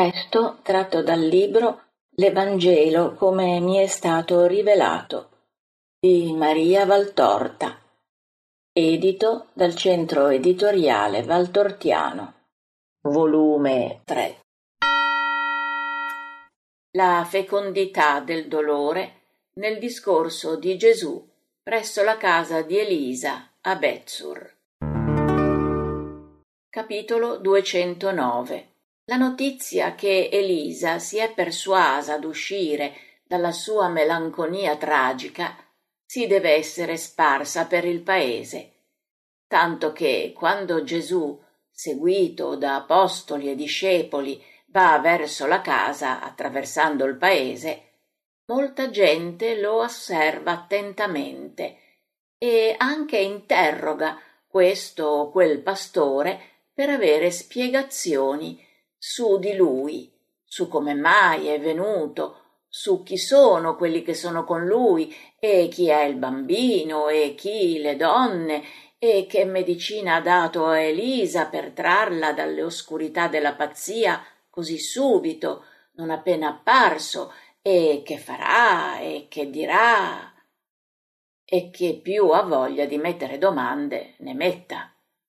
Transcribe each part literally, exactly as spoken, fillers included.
Testo tratto dal libro L'Evangelo come mi è stato rivelato di Maria Valtorta, edito dal Centro Editoriale Valtortiano, volume tre. La fecondità del dolore nel discorso di Gesù presso la casa di Elisa a Betzur. Capitolo duecentonove. La notizia che Elisa si è persuasa ad uscire dalla sua melanconia tragica si deve essere sparsa per il paese, tanto che quando Gesù, seguito da apostoli e discepoli, va verso la casa attraversando il paese, molta gente lo osserva attentamente e anche interroga questo o quel pastore per avere spiegazioni su di lui, su come mai è venuto, su chi sono quelli che sono con lui e chi è il bambino e chi le donne e che medicina ha dato a Elisa per trarla dalle oscurità della pazzia così subito, non appena apparso, e che farà e che dirà, e che più ha voglia di mettere domande ne metta.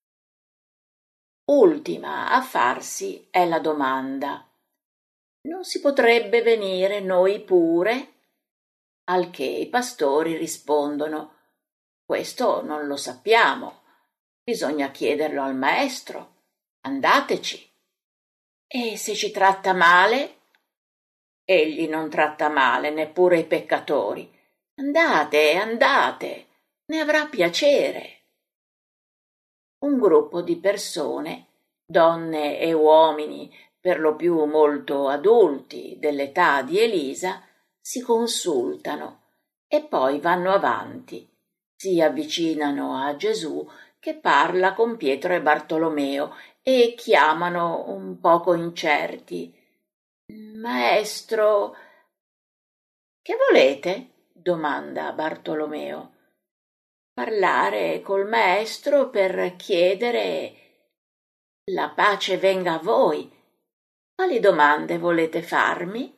Ultima a farsi è la domanda: non si potrebbe venire noi pure? Al che i pastori rispondono: questo non lo sappiamo, bisogna chiederlo al maestro, andateci. E se ci tratta male? Egli non tratta male neppure i peccatori. Andate, andate, ne avrà piacere. Un gruppo di persone, donne e uomini, per lo più molto adulti dell'età di Elisa, si consultano e poi vanno avanti, si avvicinano a Gesù che parla con Pietro e Bartolomeo e chiamano un poco incerti: Maestro. Che volete? Domanda Bartolomeo. Parlare col maestro per chiedere la pace venga a voi. Quali domande volete farmi?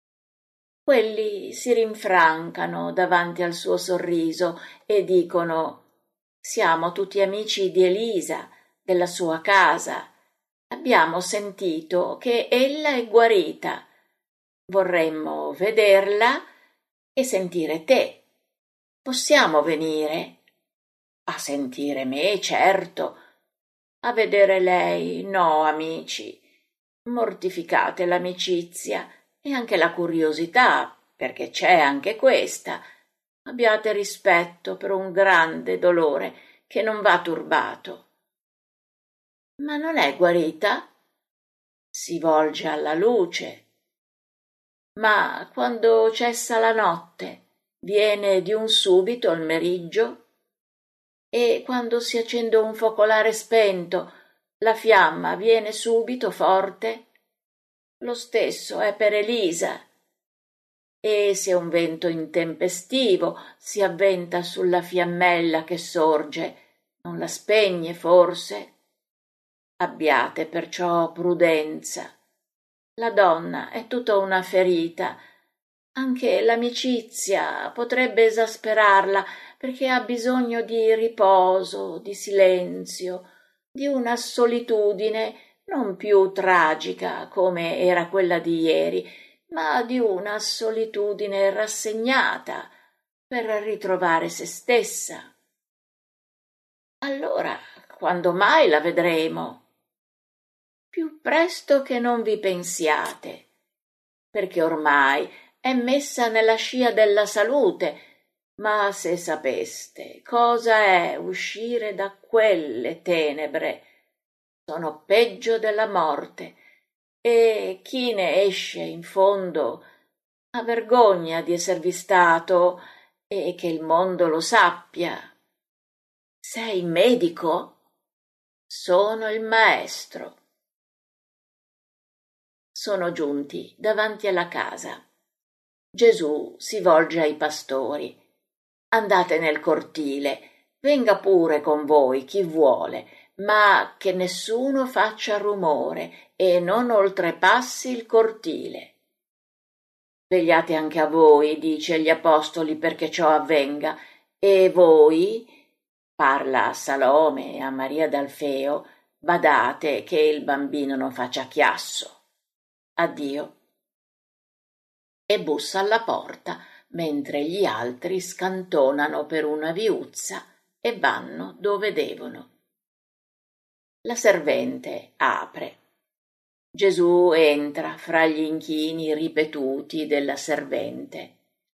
Quelli si rinfrancano davanti al suo sorriso e dicono: siamo tutti amici di Elisa, della sua casa. Abbiamo sentito che ella è guarita. Vorremmo vederla e sentire te. Possiamo venire? A sentire me, certo. A vedere lei, no, amici. Mortificate l'amicizia e anche la curiosità, perché c'è anche questa. Abbiate rispetto per un grande dolore che non va turbato. Ma non è guarita? Si volge alla luce. Ma quando cessa la notte, viene di un subito il meriggio? E quando si accende un focolare spento, la fiamma viene subito forte? Lo stesso è per Elisa. E se un vento intempestivo si avventa sulla fiammella che sorge, non la spegne forse? Abbiate perciò prudenza. La donna è tutta una ferita. Anche l'amicizia potrebbe esasperarla, perché ha bisogno di riposo, di silenzio, di una solitudine non più tragica come era quella di ieri, ma di una solitudine rassegnata per ritrovare se stessa. Allora, quando mai la vedremo? Più presto che non vi pensiate, perché ormai è messa nella scia della salute, ma se sapeste cosa è uscire da quelle tenebre, sono peggio della morte, e chi ne esce in fondo ha vergogna di esservi stato e che il mondo lo sappia. Sei medico? Sono il maestro. Sono giunti davanti alla casa. Gesù si volge ai pastori: andate nel cortile, venga pure con voi chi vuole, ma che nessuno faccia rumore e non oltrepassi il cortile. Vegliate anche a voi, dice agli apostoli, perché ciò avvenga, e voi, parla a Salome e a Maria d'Alfeo, badate che il bambino non faccia chiasso. Addio. E bussa alla porta, mentre gli altri scantonano per una viuzza e vanno dove devono. La servente apre. Gesù entra fra gli inchini ripetuti della servente.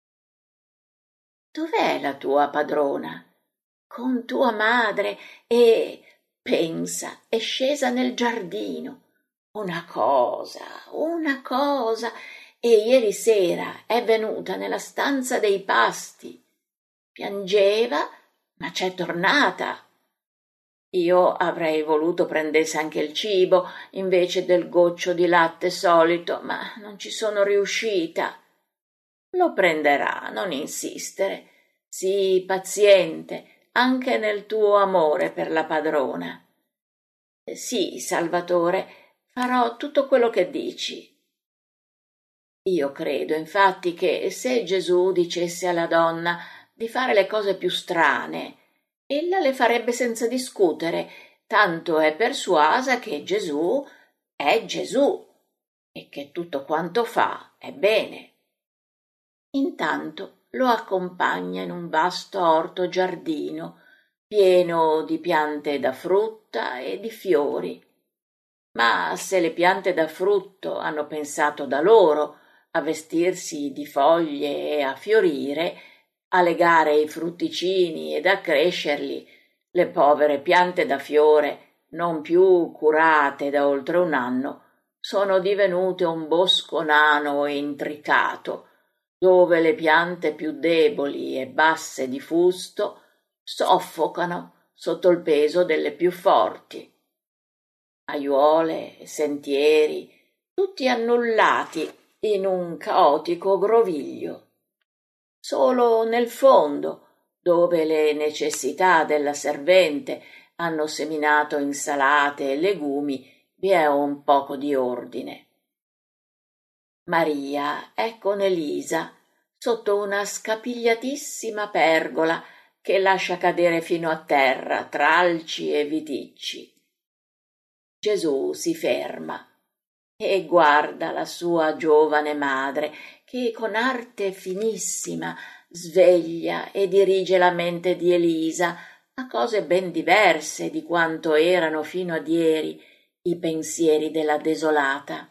Dov'è la tua padrona? Con tua madre e, pensa, è scesa nel giardino. Una cosa, una cosa, e ieri sera è venuta nella stanza dei pasti. Piangeva, ma c'è tornata. Io avrei voluto prendesse anche il cibo invece del goccio di latte solito, ma non ci sono riuscita. Lo prenderà, non insistere. Sii paziente anche nel tuo amore per la padrona. Sì, Salvatore, farò tutto quello che dici. Io credo, infatti, che se Gesù dicesse alla donna di fare le cose più strane, ella le farebbe senza discutere, tanto è persuasa che Gesù è Gesù e che tutto quanto fa è bene. Intanto lo accompagna in un vasto orto giardino, pieno di piante da frutta e di fiori. Ma se le piante da frutto hanno pensato da loro a vestirsi di foglie e a fiorire, a legare i frutticini ed a crescerli, le povere piante da fiore, non più curate da oltre un anno, sono divenute un bosco nano e intricato, dove le piante più deboli e basse di fusto soffocano sotto il peso delle più forti. Aiuole, sentieri, tutti annullati in un caotico groviglio. Solo nel fondo, dove le necessità della servente hanno seminato insalate e legumi, vi è un poco di ordine. Maria è con Elisa sotto una scapigliatissima pergola che lascia cadere fino a terra tralci e viticci. Gesù si ferma e guarda la sua giovane madre che con arte finissima sveglia e dirige la mente di Elisa a cose ben diverse di quanto erano fino ad ieri i pensieri della desolata.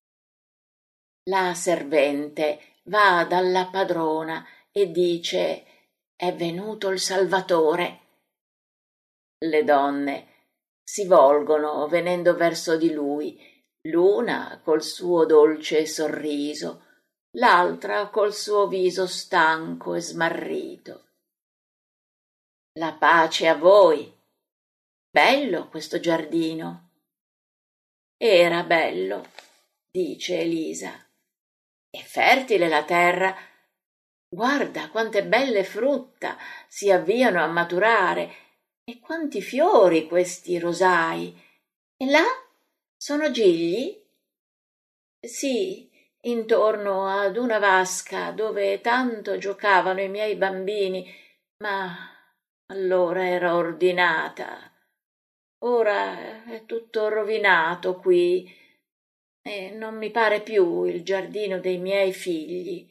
La servente va dalla padrona e dice: «È venuto il Salvatore». Le donne si volgono venendo verso di lui, l'una col suo dolce sorriso, l'altra col suo viso stanco e smarrito. «La pace a voi! Bello questo giardino!» «Era bello», dice Elisa. «È fertile la terra. Guarda quante belle frutta si avviano a maturare e quanti fiori questi rosai. E là sono gigli?» «Sì, intorno ad una vasca dove tanto giocavano i miei bambini, ma allora era ordinata. Ora è tutto rovinato qui e non mi pare più il giardino dei miei figli.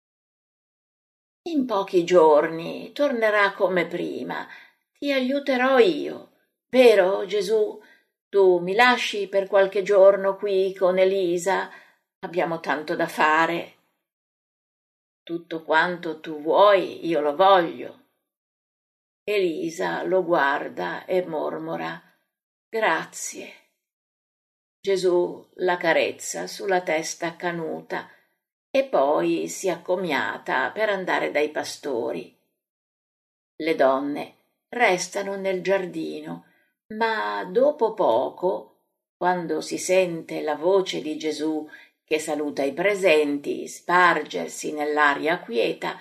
In pochi giorni tornerà come prima. Ti aiuterò io, vero Gesù? Tu mi lasci per qualche giorno qui con Elisa? Abbiamo tanto da fare». «Tutto quanto tu vuoi, io lo voglio». Elisa lo guarda e mormora: «Grazie». Gesù la carezza sulla testa canuta e poi si accomiata per andare dai pastori. Le donne restano nel giardino, ma dopo poco, quando si sente la voce di Gesù che saluta i presenti spargersi nell'aria quieta,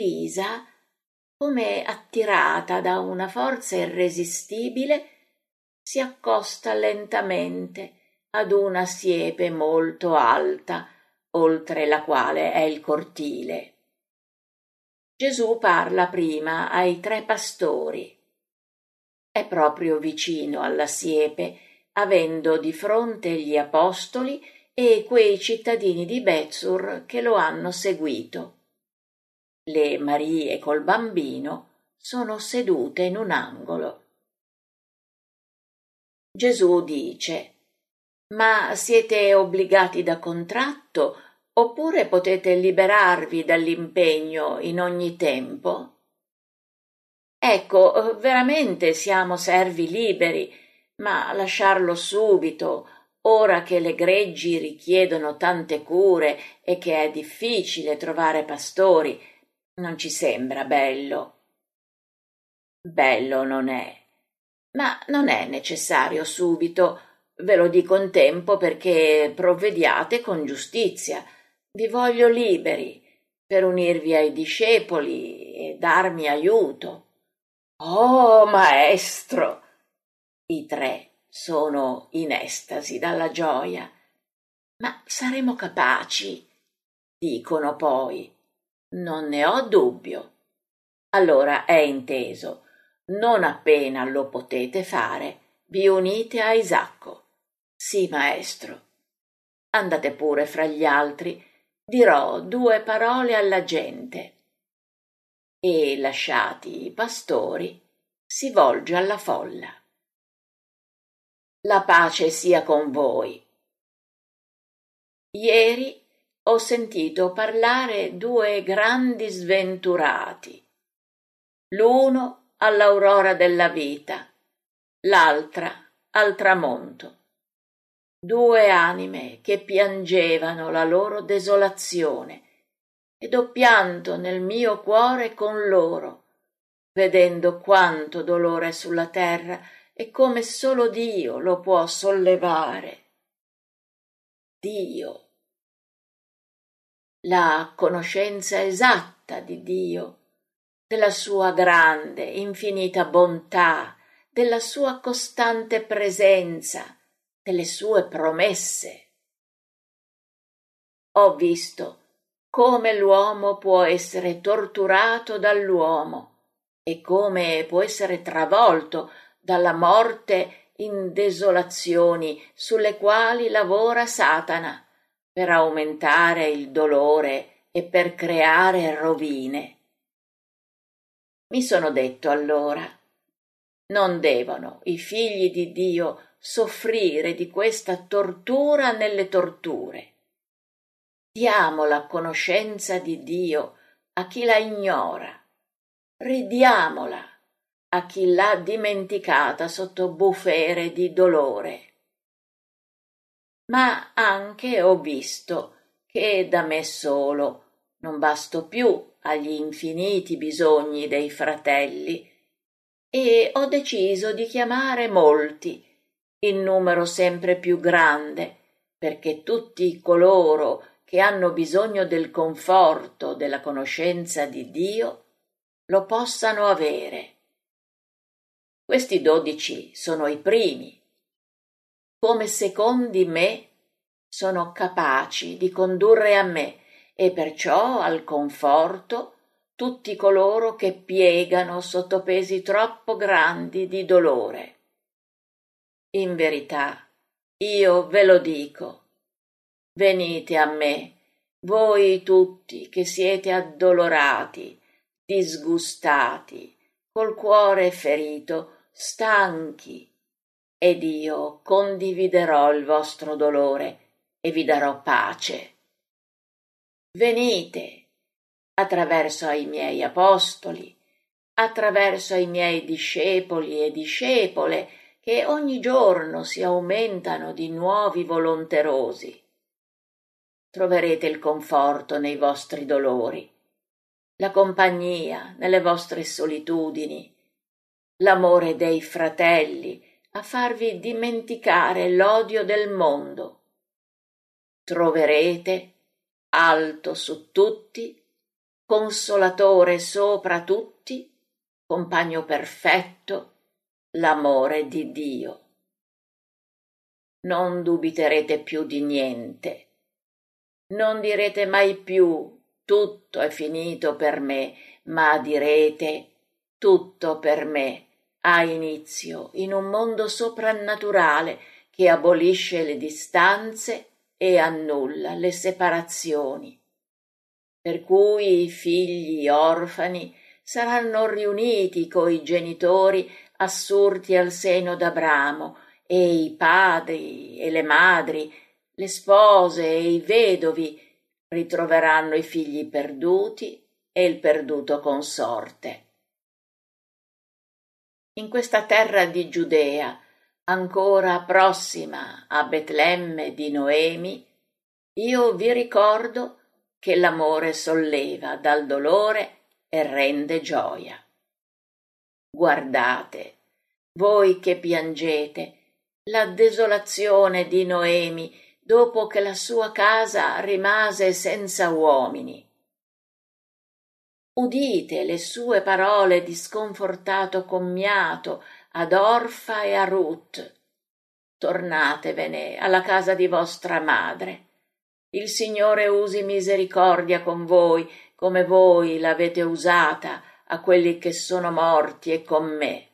Elisa, come attirata da una forza irresistibile, si accosta lentamente ad una siepe molto alta, oltre la quale è il cortile. Gesù parla prima ai tre pastori. È proprio vicino alla siepe, avendo di fronte gli apostoli e quei cittadini di Betsur che lo hanno seguito. Le Marie col bambino sono sedute in un angolo. Gesù dice: «Ma siete obbligati da contratto oppure potete liberarvi dall'impegno in ogni tempo?» Ecco, veramente siamo servi liberi, ma lasciarlo subito, ora che le greggi richiedono tante cure e che è difficile trovare pastori, non ci sembra bello. Bello non è, ma non è necessario subito, ve lo dico in tempo perché provvediate con giustizia. Vi voglio liberi per unirvi ai discepoli e darmi aiuto. Oh, maestro! I tre sono in estasi dalla gioia. Ma saremo capaci, dicono poi. Non ne ho dubbio. Allora è inteso. Non appena lo potete fare, vi unite a Isacco. Sì, maestro. Andate pure fra gli altri, dirò due parole alla gente. E, lasciati i pastori, si volge alla folla. La pace sia con voi. Ieri ho sentito parlare due grandi sventurati, l'uno all'aurora della vita, l'altra al tramonto. Due anime che piangevano la loro desolazione, ed ho pianto nel mio cuore con loro, vedendo quanto dolore è sulla terra e come solo Dio lo può sollevare. Dio. La conoscenza esatta di Dio, della sua grande, infinita bontà, della sua costante presenza, delle sue promesse. Ho visto come l'uomo può essere torturato dall'uomo e come può essere travolto dalla morte in desolazioni sulle quali lavora Satana per aumentare il dolore e per creare rovine. Mi sono detto allora: non devono i figli di Dio soffrire di questa tortura nelle torture. Diamo la conoscenza di Dio a chi la ignora, ridiamola a chi l'ha dimenticata sotto bufere di dolore. Ma anche ho visto che da me solo non basto più agli infiniti bisogni dei fratelli e ho deciso di chiamare molti, in numero sempre più grande, perché tutti coloro che hanno bisogno del conforto della conoscenza di Dio lo possano avere. Questi dodici sono i primi. Come secondi me sono capaci di condurre a me e perciò al conforto tutti coloro che piegano sotto pesi troppo grandi di dolore. In verità, io ve lo dico, venite a me, voi tutti che siete addolorati, disgustati, col cuore ferito, stanchi, ed io condividerò il vostro dolore e vi darò pace. Venite attraverso ai miei apostoli, attraverso ai miei discepoli e discepole, che ogni giorno si aumentano di nuovi volonterosi. Troverete il conforto nei vostri dolori, la compagnia nelle vostre solitudini, l'amore dei fratelli a farvi dimenticare l'odio del mondo. Troverete, alto su tutti, consolatore sopra tutti, compagno perfetto, l'amore di Dio. non dubiterete più di niente. Non direte mai più tutto è finito per me, ma direte tutto per me ha inizio in un mondo soprannaturale che abolisce le distanze e annulla le separazioni, per cui i figli orfani saranno riuniti coi genitori assurti al seno d'Abramo, e i padri e le madri, le spose e i vedovi ritroveranno i figli perduti e il perduto consorte. In questa terra di Giudea, ancora prossima a Betlemme di Noemi, io vi ricordo che l'amore solleva dal dolore e rende gioia. Guardate, voi che piangete, la desolazione di Noemi dopo che la sua casa rimase senza uomini. Udite le sue parole di sconfortato commiato ad Orfa e a Ruth. Tornatevene alla casa di vostra madre. Il Signore usi misericordia con voi, come voi l'avete usata a quelli che sono morti e con me.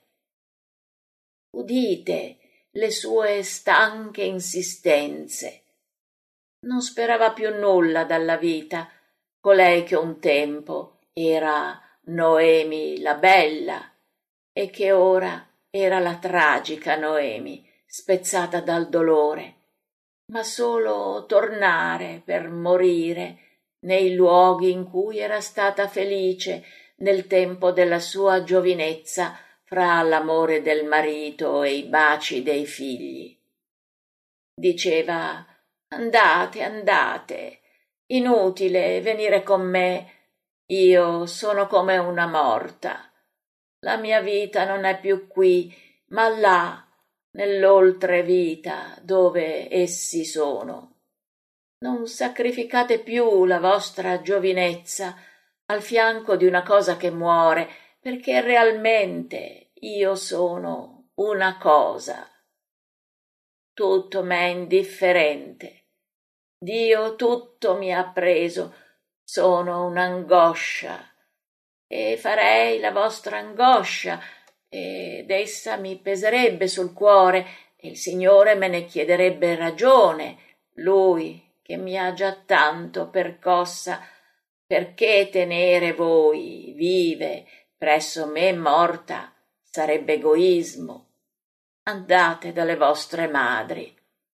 Udite le sue stanche insistenze. Non sperava più nulla dalla vita, colei che un tempo era Noemi la bella e che ora era la tragica Noemi, spezzata dal dolore, ma solo tornare per morire nei luoghi in cui era stata felice nel tempo della sua giovinezza, fra l'amore del marito e i baci dei figli. Diceva: andate, andate, inutile venire con me, io sono come una morta. La mia vita non è più qui, ma là, nell'oltre vita, dove essi sono. Non sacrificate più la vostra giovinezza al fianco di una cosa che muore, perché realmente io sono una cosa. Tutto m'è indifferente. Dio tutto mi ha preso. Sono un'angoscia e farei la vostra angoscia ed essa mi peserebbe sul cuore e il Signore me ne chiederebbe ragione, Lui che mi ha già tanto percossa. Perché tenere voi vive presso me morta sarebbe egoismo. Andate dalle vostre madri.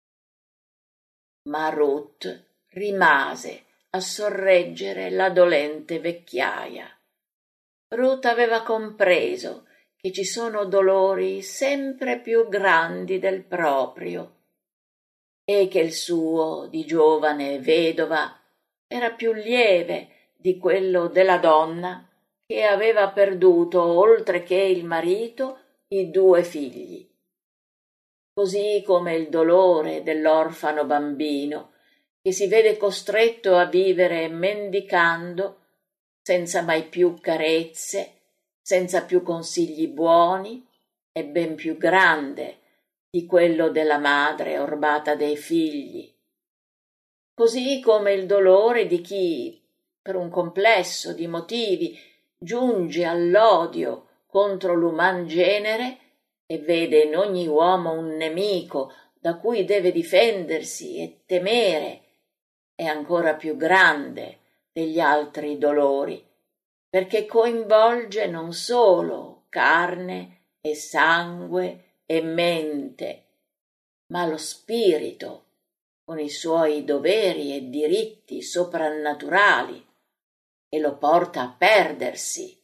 Ma Ruth rimase a sorreggere la dolente vecchiaia. Ruth aveva compreso che ci sono dolori sempre più grandi del proprio e che il suo di giovane vedova era più lieve di quello della donna che aveva perduto, oltre che il marito, i due figli. Così come il dolore dell'orfano bambino che si vede costretto a vivere mendicando, senza mai più carezze, senza più consigli buoni, è ben più grande di quello della madre orbata dei figli. Così come il dolore di chi, per un complesso di motivi, giunge all'odio contro l'uman genere e vede in ogni uomo un nemico da cui deve difendersi e temere, è ancora più grande degli altri dolori, perché coinvolge non solo carne e sangue e mente, ma lo spirito con i suoi doveri e diritti soprannaturali e lo porta a perdersi.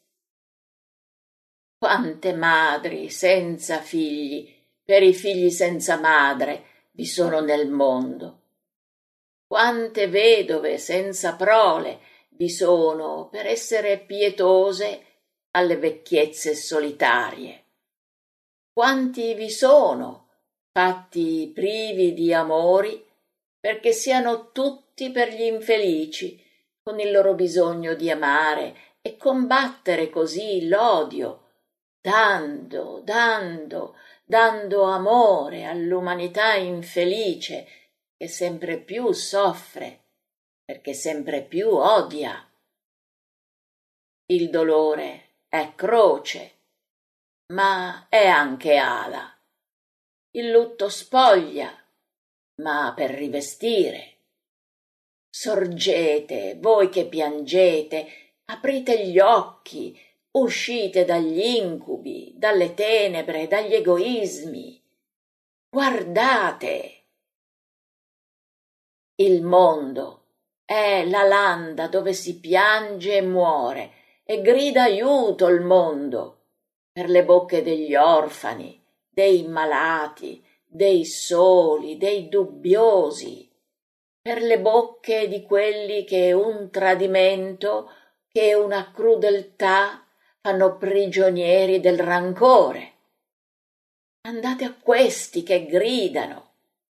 Quante madri senza figli, per i figli senza madre, vi sono nel mondo. Quante vedove senza prole vi sono per essere pietose alle vecchiezze solitarie. Quanti vi sono fatti privi di amori perché siano tutti per gli infelici, con il loro bisogno di amare e combattere così l'odio, dando, dando, dando amore all'umanità infelice che sempre più soffre, perché sempre più odia. Il dolore è croce, ma è anche ala. Il lutto spoglia, ma per rivestire. Sorgete, voi che piangete, aprite gli occhi, uscite dagli incubi, dalle tenebre, dagli egoismi. Guardate! Il mondo è la landa dove si piange e muore, e grida aiuto il mondo per le bocche degli orfani, dei malati, dei soli, dei dubbiosi, per le bocche di quelli che un tradimento, che una crudeltà fanno prigionieri del rancore. Andate a questi che gridano.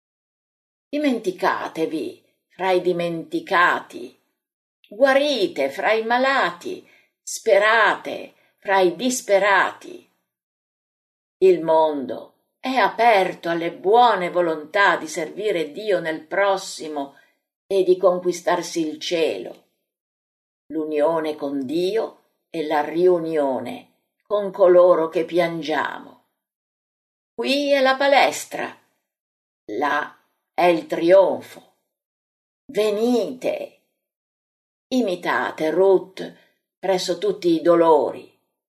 Dimenticatevi fra i dimenticati, guarite fra i malati, sperate fra i disperati. Il mondo è aperto alle buone volontà di servire Dio nel prossimo e di conquistarsi il cielo, l'unione con Dio e la riunione con coloro che piangiamo. Qui è la palestra, là è il trionfo. Venite, imitate Ruth presso tutti i dolori.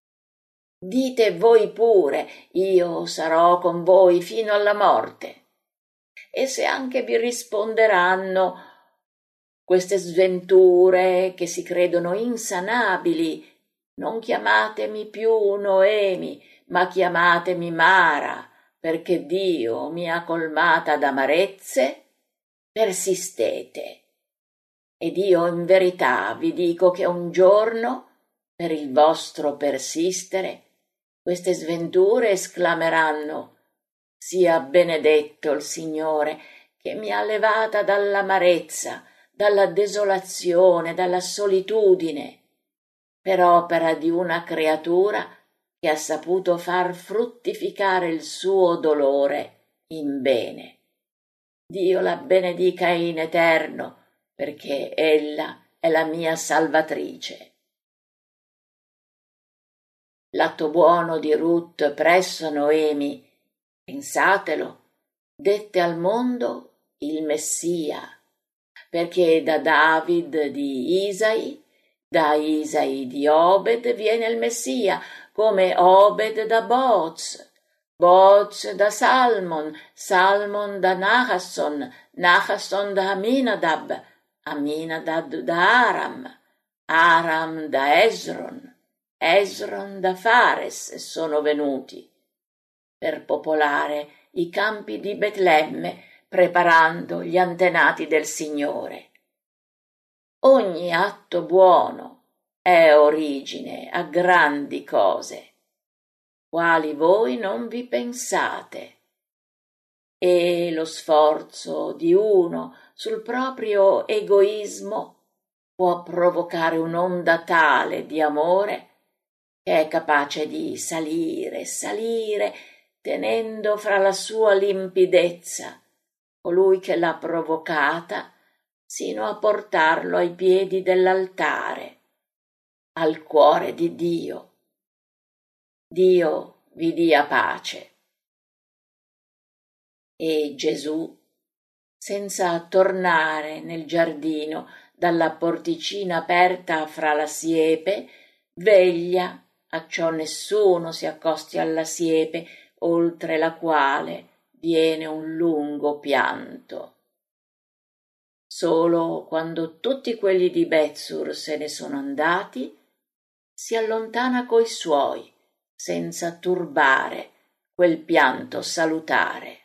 Dite voi pure, io sarò con voi fino alla morte. E se anche vi risponderanno queste sventure che si credono insanabili, non chiamatemi più Noemi, ma chiamatemi Mara, perché Dio mi ha colmata d'amarezze, persistete. Ed io in verità vi dico che un giorno, per il vostro persistere, queste sventure esclameranno: sia benedetto il Signore che mi ha levata dall'amarezza, dalla desolazione, dalla solitudine, per opera di una creatura che ha saputo far fruttificare il suo dolore in bene. Dio la benedica in eterno, perché ella è la mia salvatrice. L'atto buono di Ruth presso Noemi, pensatelo, dette al mondo il Messia, perché da David di Isai, da Isai di Obed viene il Messia, come Obed da Boaz, Boaz da Salmon, Salmon da Nahasson, Nahasson da Aminadab, Aminadab da Aram, Aram da Esron, Esron da Fares sono venuti per popolare i campi di Betlemme, preparando gli antenati del Signore. Ogni atto buono è origine a grandi cose, quali voi non vi pensate, e lo sforzo di uno sul proprio egoismo può provocare un'onda tale di amore che è capace di salire, salire, tenendo fra la sua limpidezza colui che l'ha provocata, sino a portarlo ai piedi dell'altare, al cuore di Dio. Dio vi dia pace. E Gesù, senza tornare nel giardino dalla porticina aperta fra la siepe, veglia acciò nessuno si accosti alla siepe, oltre la quale viene un lungo pianto. Solo quando tutti quelli di Betsur se ne sono andati, si allontana coi suoi, senza turbare quel pianto salutare.